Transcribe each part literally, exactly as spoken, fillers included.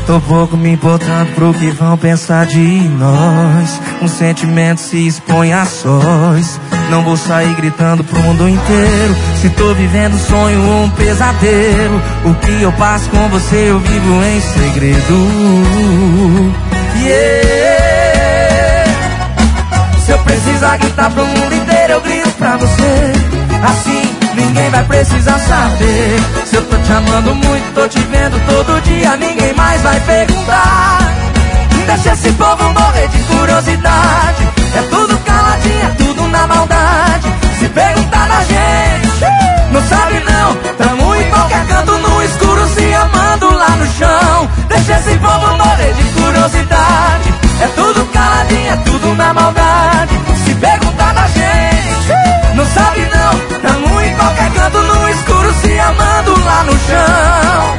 Tô pouco me importando pro que vão pensar de nós. Um sentimento se expõe a sós. Não vou sair gritando pro mundo inteiro se tô vivendo um sonho ou um pesadelo. O que eu passo com você eu vivo em segredo. Yeah. Se eu precisar gritar pro mundo inteiro eu grito pra você. Assim ninguém vai precisar saber. Se eu tô te amando muito, tô te vendo todo dia, ninguém mais vai perguntar. Deixa esse povo morrer de curiosidade. É tudo caladinho, é tudo na maldade. Se perguntar da gente, não sabe não. Tamo em qualquer canto no escuro se amando lá no chão. Deixa esse povo morrer de curiosidade. É tudo caladinho, é tudo na maldade. Se perguntar da gente, não sabe não. Tamo em qualquer canto no escuro se amando lá no chão.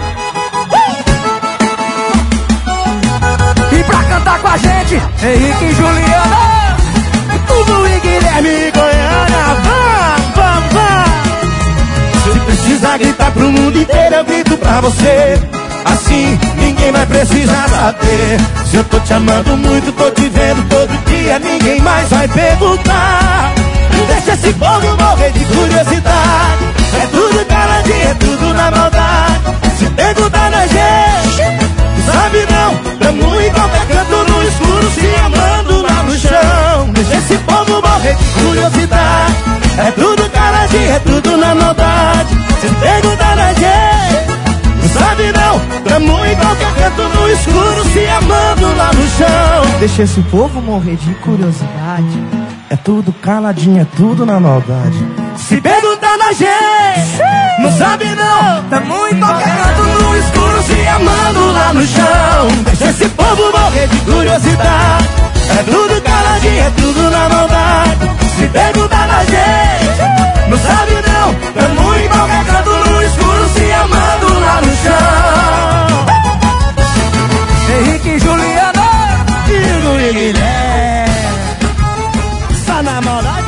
E pra cantar com a gente, Henrique e Juliana, tudo e Guilherme e Goiânia. Vamos, vamos, vamos. Se precisar gritar pro mundo inteiro eu grito pra você. Assim ninguém vai precisar saber. Se eu tô te amando muito, tô te vendo todo dia, ninguém mais vai perguntar. Deixa esse povo morrer de curiosidade. É tudo caladinho, é tudo na maldade. Se perguntar da gente, sabe não. Tamo em qualquer canto no escuro se amando lá no chão. Deixa esse povo morrer de curiosidade. É tudo caladinho, é tudo na maldade. Se perguntar da gente, sabe não. Tamo em qualquer canto no escuro se amando lá no chão. Deixa esse povo morrer de curiosidade. É tudo caladinho, é tudo na maldade. Se perguntar da gente, não sabe não. Tamo em qualquer canto no escuro se amando lá no chão. Deixa esse povo morrer de curiosidade. É tudo caladinho, é tudo na maldade. Se perguntar da gente, não sabe não. Tamo em qualquer canto no escuro se amando lá no chão. Henrique e Juliana, Digo e Guilherme, só na maldade.